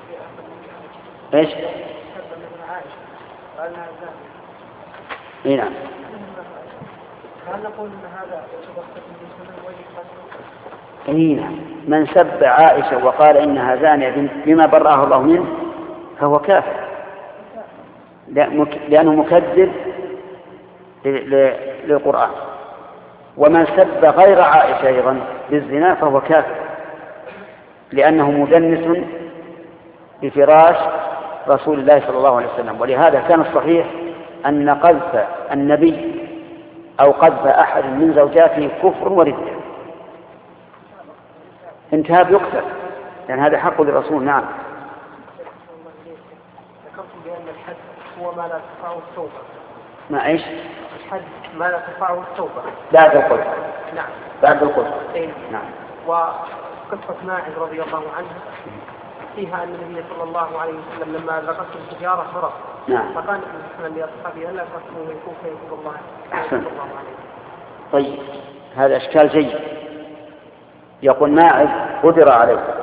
ايش؟ اي نعم. هل نقول ان هذا اي نعم، من سب عائشة وقال انها زانية بما برأه الله منه فهو كافر، لأنه مكذب للقرآن. ومن سب غير عائشة أيضا بالزنا فهو كافر، لأنه مدنس بفراش رسول الله صلى الله عليه وسلم. ولهذا كان الصحيح أن قذف النبي أو قذف أحد من زوجاته كفر وردة، انتهى بيقتل، لأن هذا حق للرسول. نعم. ذكرتم بأن الحد هو ما لا ترفعه التوبة. ما إيش؟ الحد ما لا ترفعه التوبة بعد القذف. نعم. بعد القذف. نعم. وقصة ماعز رضي الله عنه فيها أن النبي صلى الله عليه وسلم لما لقته السيارة هرب. نعم. فقال النبي صلى الله عليه وسلم لأصحابه ألا تقتلوا من يكون فيكون الله. أحسن. طيب، هذا إشكال جيد. يقول ماعز قدر عليه